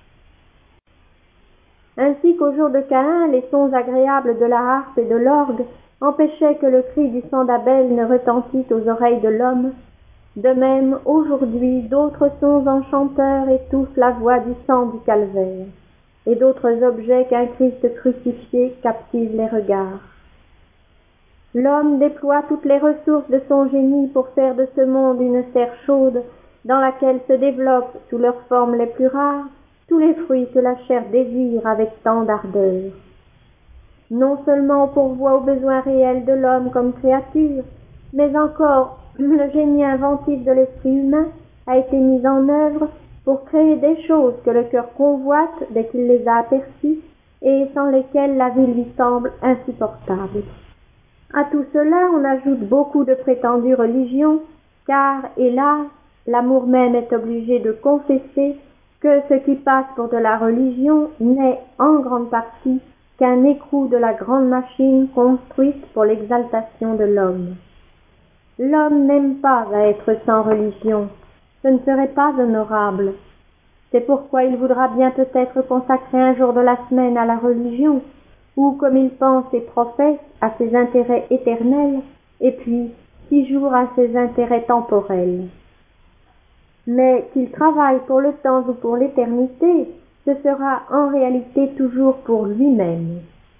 Ainsi qu'au jour de Caïn, les sons agréables de la harpe et de l'orgue empêchaient que le cri du sang d'Abel ne retentît aux oreilles de l'homme. De même, aujourd'hui, d'autres sons enchanteurs étouffent la voix du sang du calvaire, et d'autres objets qu'un Christ crucifié captivent les regards. L'homme déploie toutes les ressources de son génie pour faire de ce monde une serre chaude dans laquelle se développent, sous leurs formes les plus rares, tous les fruits que la chair désire avec tant d'ardeur. Non seulement on pourvoit aux besoins réels de l'homme comme créature, mais encore le génie inventif de l'esprit humain a été mis en œuvre pour créer des choses que le cœur convoite dès qu'il les a aperçues et sans lesquelles la vie lui semble insupportable. À tout cela, on ajoute beaucoup de prétendues religions, car, hélas, l'amour même est obligé de confesser que ce qui passe pour de la religion n'est en grande partie qu'un écrou de la grande machine construite pour l'exaltation de l'homme. L'homme n'aime pas à être sans religion, ce ne serait pas honorable. C'est pourquoi il voudra bien peut-être consacrer un jour de la semaine à la religion, ou, comme il pense et professe, à ses intérêts éternels, et puis six jours à ses intérêts temporels. Mais qu'il travaille pour le temps ou pour l'éternité, ce sera en réalité toujours pour lui-même.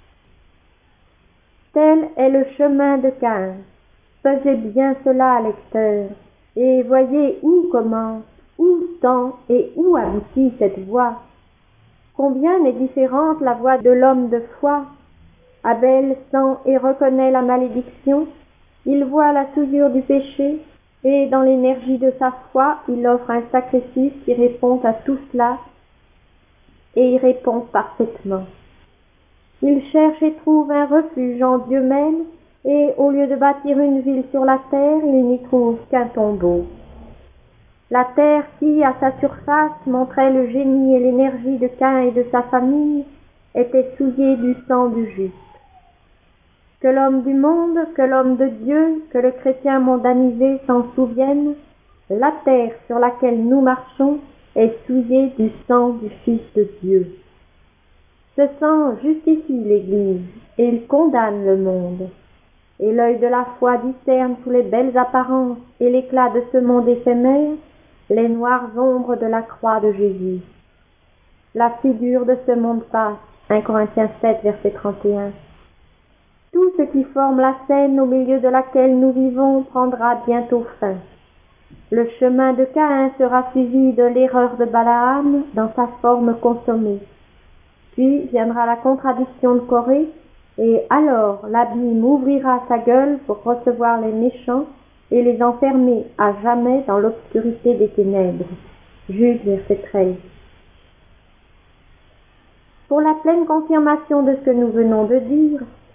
Tel est le chemin de Caïn. Pesez bien cela, lecteur, et voyez où commence, où tend et où aboutit cette voie. Combien est différente la voie de l'homme de foi. Abel sent et reconnaît la malédiction, il voit la souillure du péché, et dans l'énergie de sa foi, il offre un sacrifice qui répond à tout cela, et y répond parfaitement. Il cherche et trouve un refuge en Dieu même, et au lieu de bâtir une ville sur la terre, il n'y trouve qu'un tombeau. La terre qui, à sa surface, montrait le génie et l'énergie de Caïn et de sa famille, était souillée du sang du juste. Que l'homme du monde, que l'homme de Dieu, que le chrétien mondanisé s'en souvienne, la terre sur laquelle nous marchons est souillée du sang du Fils de Dieu. Ce sang justifie l'Église et il condamne le monde. Et l'œil de la foi discerne sous les belles apparences et l'éclat de ce monde éphémère les noires ombres de la croix de Jésus. La figure de ce monde passe, un Corinthiens sept, verset trente et un. Tout ce qui forme la scène au milieu de laquelle nous vivons prendra bientôt fin. Le chemin de Caïn sera suivi de l'erreur de Balaam dans sa forme consommée. Puis viendra la contradiction de Corée, et alors l'abîme ouvrira sa gueule pour recevoir les méchants et les enfermer à jamais dans l'obscurité des ténèbres. Jude, verset treize. Pour la pleine confirmation de ce que nous venons de dire,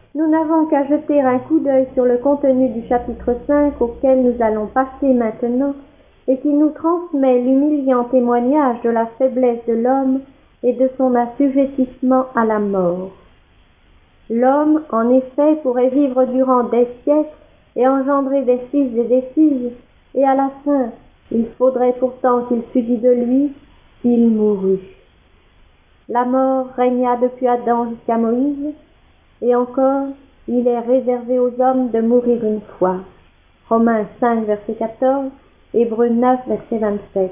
nous n'avons qu'à jeter un coup d'œil sur le contenu du chapitre cinq auquel nous allons passer maintenant et qui nous transmet l'humiliant témoignage de la faiblesse de l'homme et de son assujettissement à la mort. L'homme, en effet, pourrait vivre durant des siècles et engendrer des fils et des filles, et à la fin, il faudrait pourtant qu'il fût dit de lui, il mourut. La mort régna depuis Adam jusqu'à Moïse, et encore, il est réservé aux hommes de mourir une fois. Romains cinq, verset quatorze, Hébreux neuf, verset vingt-sept.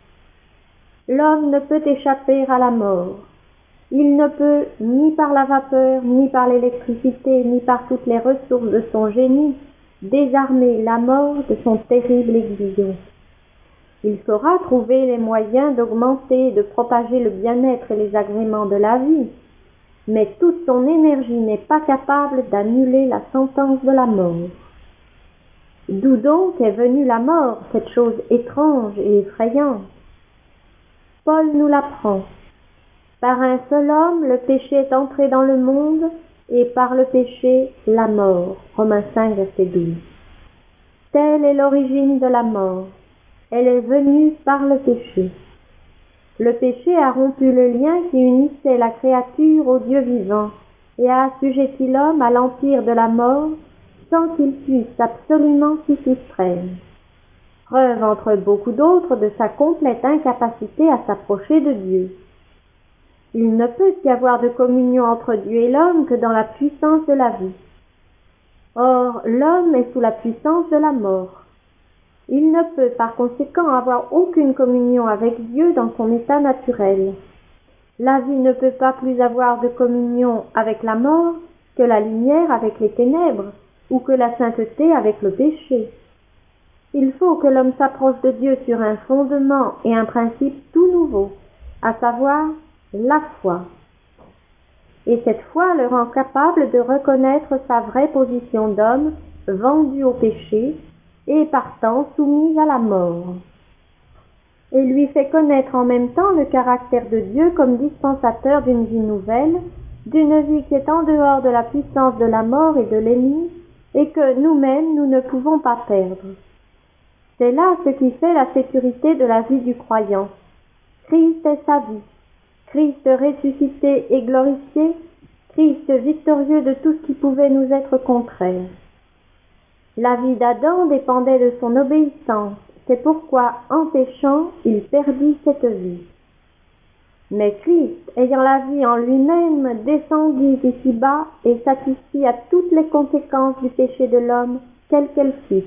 L'homme ne peut échapper à la mort. Il ne peut, ni par la vapeur, ni par l'électricité, ni par toutes les ressources de son génie, désarmer la mort de son terrible aiguillon. Il saura trouver les moyens d'augmenter et de propager le bien-être et les agréments de la vie, mais toute son énergie n'est pas capable d'annuler la sentence de la mort. D'où donc est venue la mort, cette chose étrange et effrayante? Paul nous l'apprend. Par un seul homme, le péché est entré dans le monde, et par le péché, la mort. Romains cinq, verset douze. Telle est l'origine de la mort. Elle est venue par le péché. Le péché a rompu le lien qui unissait la créature au Dieu vivant, et a assujetti l'homme à l'empire de la mort, sans qu'il puisse absolument s'y soustraire. Preuve entre beaucoup d'autres de sa complète incapacité à s'approcher de Dieu. Il ne peut y avoir de communion entre Dieu et l'homme que dans la puissance de la vie. Or, l'homme est sous la puissance de la mort. Il ne peut par conséquent avoir aucune communion avec Dieu dans son état naturel. La vie ne peut pas plus avoir de communion avec la mort que la lumière avec les ténèbres, ou que la sainteté avec le péché. Il faut que l'homme s'approche de Dieu sur un fondement et un principe tout nouveau, à savoir la foi. Et cette foi le rend capable de reconnaître sa vraie position d'homme, vendu au péché, et partant soumis à la mort. Et lui fait connaître en même temps le caractère de Dieu comme dispensateur d'une vie nouvelle, d'une vie qui est en dehors de la puissance de la mort et de l'ennemi, et que nous-mêmes nous ne pouvons pas perdre. C'est là ce qui fait la sécurité de la vie du croyant. Christ est sa vie. Christ ressuscité et glorifié, Christ victorieux de tout ce qui pouvait nous être contraire. La vie d'Adam dépendait de son obéissance, c'est pourquoi, en péchant, il perdit cette vie. Mais Christ, ayant la vie en lui-même, descendit ici-bas et satisfit à toutes les conséquences du péché de l'homme, quelles qu'elles fussent.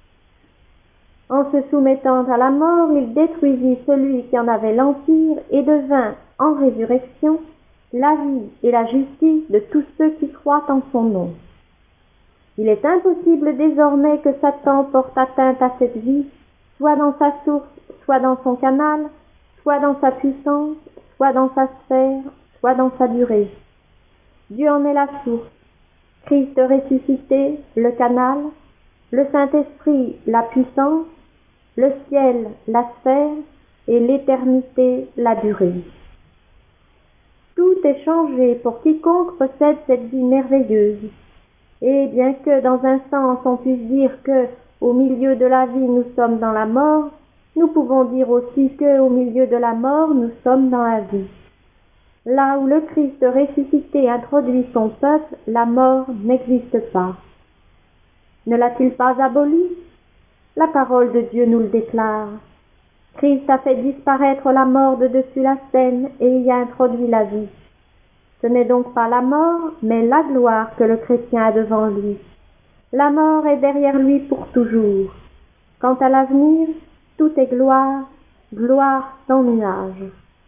En se soumettant à la mort, il détruisit celui qui en avait l'empire et devint, en résurrection, la vie et la justice de tous ceux qui croient en son nom. Il est impossible désormais que Satan porte atteinte à cette vie, soit dans sa source, soit dans son canal, soit dans sa puissance, soit dans sa sphère, soit dans sa durée. Dieu en est la source, Christ ressuscité, le canal, le Saint-Esprit, la puissance, le ciel, la sphère, et l'éternité, la durée. Tout est changé pour quiconque possède cette vie merveilleuse. Et bien que dans un sens on puisse dire que, au milieu de la vie nous sommes dans la mort, nous pouvons dire aussi que, au milieu de la mort, nous sommes dans la vie. Là où le Christ ressuscité introduit son peuple, la mort n'existe pas. Ne l'a-t-il pas aboli? La parole de Dieu nous le déclare. Christ a fait disparaître la mort de dessus la scène et y a introduit la vie. Ce n'est donc pas la mort, mais la gloire que le chrétien a devant lui. La mort est derrière lui pour toujours. Quant à l'avenir, tout est gloire, gloire sans nuage.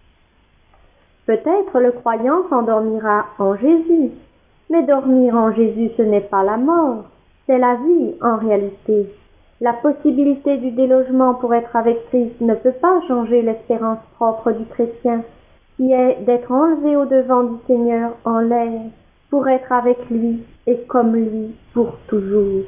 Peut-être le croyant s'endormira en Jésus, mais dormir en Jésus ce n'est pas la mort, c'est la vie en réalité. La possibilité du délogement pour être avec Christ ne peut pas changer l'espérance propre du chrétien, qui est d'être enlevé au devant du Seigneur en l'air, pour être avec lui et comme lui pour toujours.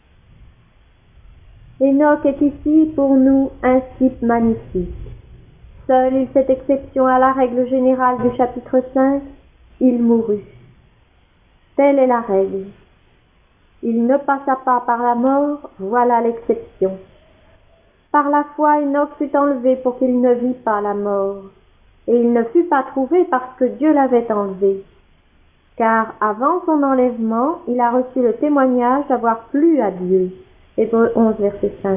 Enoch est ici pour nous un type magnifique. Seul il fait exception à la règle générale du chapitre cinq, il mourut. Telle est la règle. Il ne passa pas par la mort, voilà l'exception. Par la foi, Enoch fut enlevé pour qu'il ne vît pas la mort, et il ne fut pas trouvé parce que Dieu l'avait enlevé. Car avant son enlèvement, il a reçu le témoignage d'avoir plu à Dieu. Hébreux onze, verset cinq.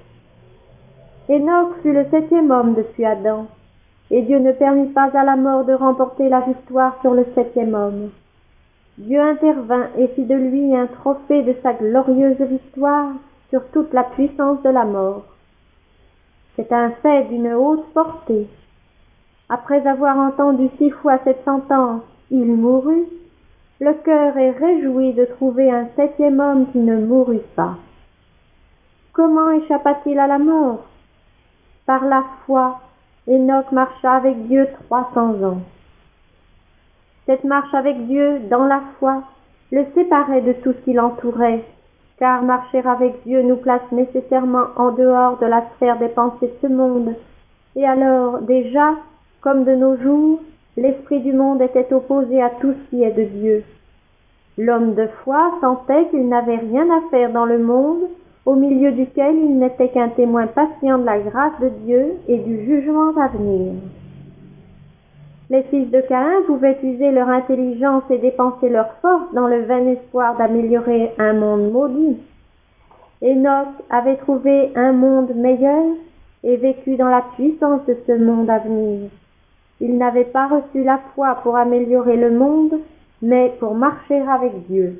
Enoch fut le septième homme depuis Adam, et Dieu ne permit pas à la mort de remporter la victoire sur le septième homme. Dieu intervint et fit de lui un trophée de sa glorieuse victoire sur toute la puissance de la mort. C'est un fait d'une haute portée. Après avoir entendu six fois cette sentence, il mourut. Le cœur est réjoui de trouver un septième homme qui ne mourut pas. Comment échappa-t-il à la mort? Par la foi, Enoch marcha avec Dieu trois cents ans. Cette marche avec Dieu, dans la foi, le séparait de tout ce qui l'entourait, car marcher avec Dieu nous place nécessairement en dehors de la sphère des pensées de ce monde. Et alors, déjà, comme de nos jours, l'esprit du monde était opposé à tout ce qui est de Dieu. L'homme de foi sentait qu'il n'avait rien à faire dans le monde, au milieu duquel il n'était qu'un témoin patient de la grâce de Dieu et du jugement à venir. Les fils de Caïn pouvaient user leur intelligence et dépenser leur force dans le vain espoir d'améliorer un monde maudit. Enoch avait trouvé un monde meilleur et vécu dans la puissance de ce monde à venir. Il n'avait pas reçu la foi pour améliorer le monde, mais pour marcher avec Dieu.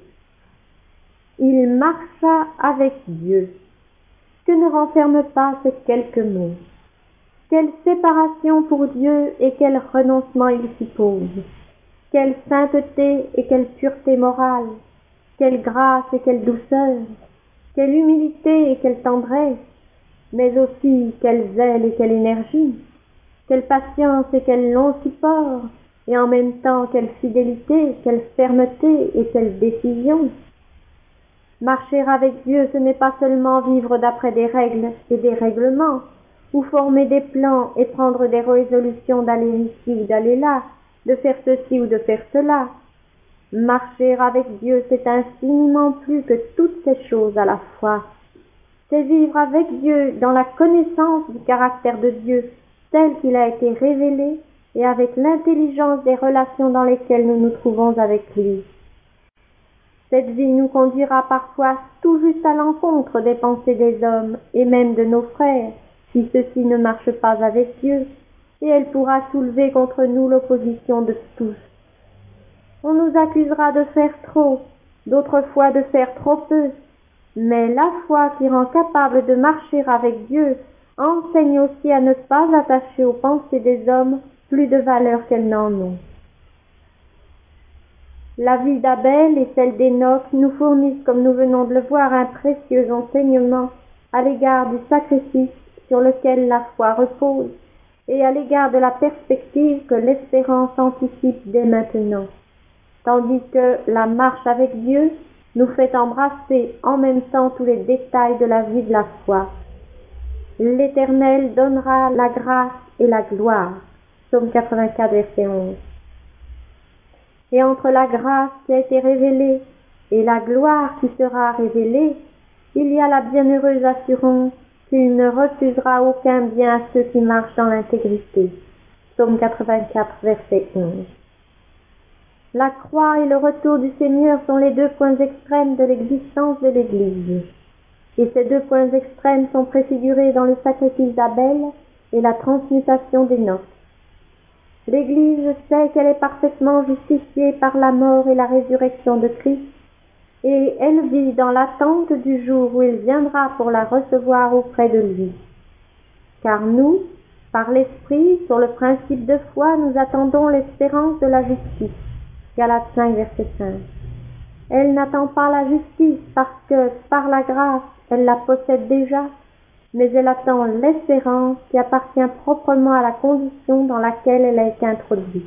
Il marcha avec Dieu. Que ne renferment pas ces quelques mots? Quelle séparation pour Dieu et quel renoncement il suppose! Quelle sainteté et quelle pureté morale! Quelle grâce et quelle douceur! Quelle humilité et quelle tendresse! Mais aussi quel zèle et quelle énergie! Quelle patience et quel long support! Et en même temps quelle fidélité, quelle fermeté et quelle décision! Marcher avec Dieu, ce n'est pas seulement vivre d'après des règles et des règlements, ou former des plans et prendre des résolutions d'aller ici ou d'aller là, de faire ceci ou de faire cela. Marcher avec Dieu, c'est infiniment plus que toutes ces choses à la fois. C'est vivre avec Dieu dans la connaissance du caractère de Dieu tel qu'il a été révélé et avec l'intelligence des relations dans lesquelles nous nous trouvons avec lui. Cette vie nous conduira parfois tout juste à l'encontre des pensées des hommes et même de nos frères, si ceux-ci ne marchent pas avec Dieu, et elle pourra soulever contre nous l'opposition de tous. On nous accusera de faire trop, d'autres fois de faire trop peu, mais la foi qui rend capable de marcher avec Dieu enseigne aussi à ne pas attacher aux pensées des hommes plus de valeur qu'elles n'en ont. La vie d'Abel et celle d'Enoch nous fournissent, comme nous venons de le voir, un précieux enseignement à l'égard du sacrifice sur lequel la foi repose et à l'égard de la perspective que l'espérance anticipe dès maintenant, tandis que la marche avec Dieu nous fait embrasser en même temps tous les détails de la vie de la foi. L'Éternel donnera la grâce et la gloire. Psaume quatre-vingt-quatre, verset onze. Et entre la grâce qui a été révélée et la gloire qui sera révélée, il y a la bienheureuse assurance qu'il ne refusera aucun bien à ceux qui marchent dans l'intégrité. Psaume quatre-vingt-quatre, verset onze. La croix et le retour du Seigneur sont les deux points extrêmes de l'existence de l'Église. Et ces deux points extrêmes sont préfigurés dans le sacrifice d'Abel et la transmutation d'Enoch. L'Église sait qu'elle est parfaitement justifiée par la mort et la résurrection de Christ, et elle vit dans l'attente du jour où il viendra pour la recevoir auprès de lui. Car nous, par l'Esprit, sur le principe de foi, nous attendons l'espérance de la justice. Galates cinq, verset cinq. Elle n'attend pas la justice parce que, par la grâce, elle la possède déjà, mais elle attend l'espérance qui appartient proprement à la condition dans laquelle elle a été introduite.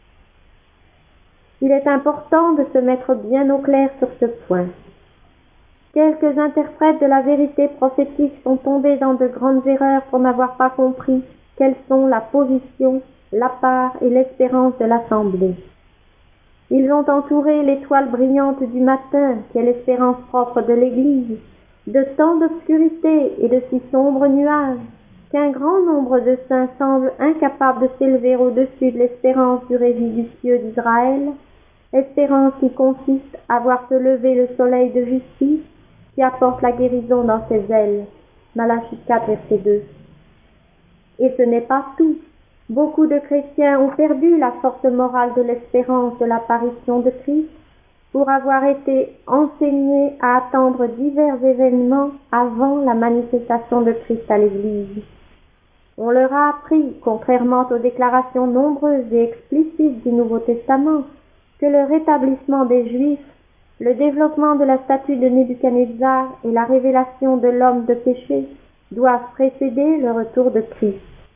Il est important de se mettre bien au clair sur ce point. Quelques interprètes de la vérité prophétique sont tombés dans de grandes erreurs pour n'avoir pas compris quelles sont la position, la part et l'espérance de l'Assemblée. Ils ont entouré l'étoile brillante du matin, qui est l'espérance propre de l'Église, de tant d'obscurité et de si sombres nuages, qu'un grand nombre de saints semblent incapables de s'élever au-dessus de l'espérance du résidu pieux d'Israël, espérance qui consiste à voir se lever le soleil de justice, qui apporte la guérison dans ses ailes. Malachie quatre, verset deux. Et ce n'est pas tout. Beaucoup de chrétiens ont perdu la force morale de l'espérance de l'apparition de Christ pour avoir été enseignés à attendre divers événements avant la manifestation de Christ à l'Église. On leur a appris, contrairement aux déclarations nombreuses et explicites du Nouveau Testament, que le rétablissement des Juifs, le développement de la statue de Nebuchadnezzar et la révélation de l'homme de péché doivent précéder le retour de Christ.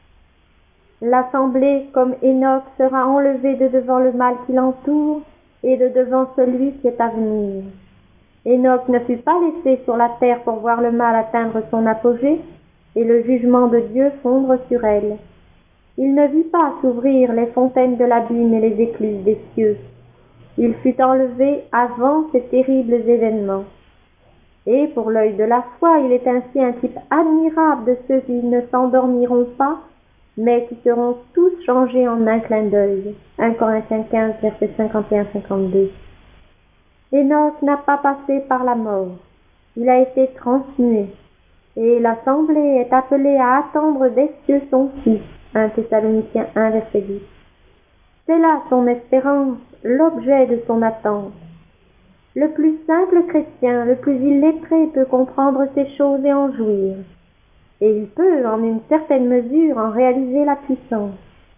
L'assemblée, comme Enoch, sera enlevée de devant le mal qui l'entoure et de devant celui qui est à venir. Enoch ne fut pas laissé sur la terre pour voir le mal atteindre son apogée et le jugement de Dieu fondre sur elle. Il ne vit pas s'ouvrir les fontaines de l'abîme et les écluses des cieux. Il fut enlevé avant ces terribles événements. Et pour l'œil de la foi, il est ainsi un type admirable de ceux qui ne s'endormiront pas, mais qui seront tous changés en un clin d'œil. un Corinthiens quinze, versets cinquante et un à cinquante-deux. Enoch n'a pas passé par la mort. Il a été transmué. Et l'assemblée est appelée à attendre des cieux son Fils. un Thessaloniciens un, verset dix. C'est là son espérance, l'objet de son attente. Le plus simple chrétien, le plus illettré peut comprendre ces choses et en jouir. Et il peut, en une certaine mesure, en réaliser la puissance.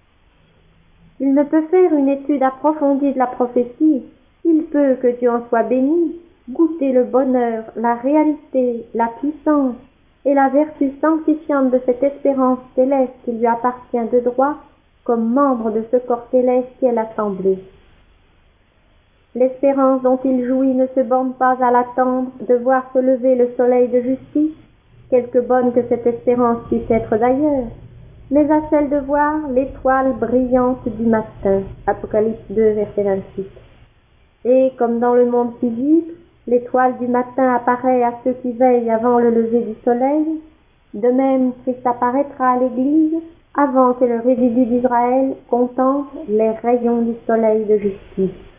Il ne peut faire une étude approfondie de la prophétie, il peut, que Dieu en soit béni, goûter le bonheur, la réalité, la puissance et la vertu sanctifiante de cette espérance céleste qui lui appartient de droit comme membre de ce corps céleste qui est l'Assemblée. L'espérance dont il jouit ne se borne pas à l'attendre de voir se lever le soleil de justice, quelque bonne que cette espérance puisse être d'ailleurs, mais à celle de voir l'étoile brillante du matin. Apocalypse deux, verset vingt-six. Et comme dans le monde physique, l'étoile du matin apparaît à ceux qui veillent avant le lever du soleil, de même Christ apparaîtra à l'Église avant que le résidu d'Israël contemple les rayons du soleil de justice.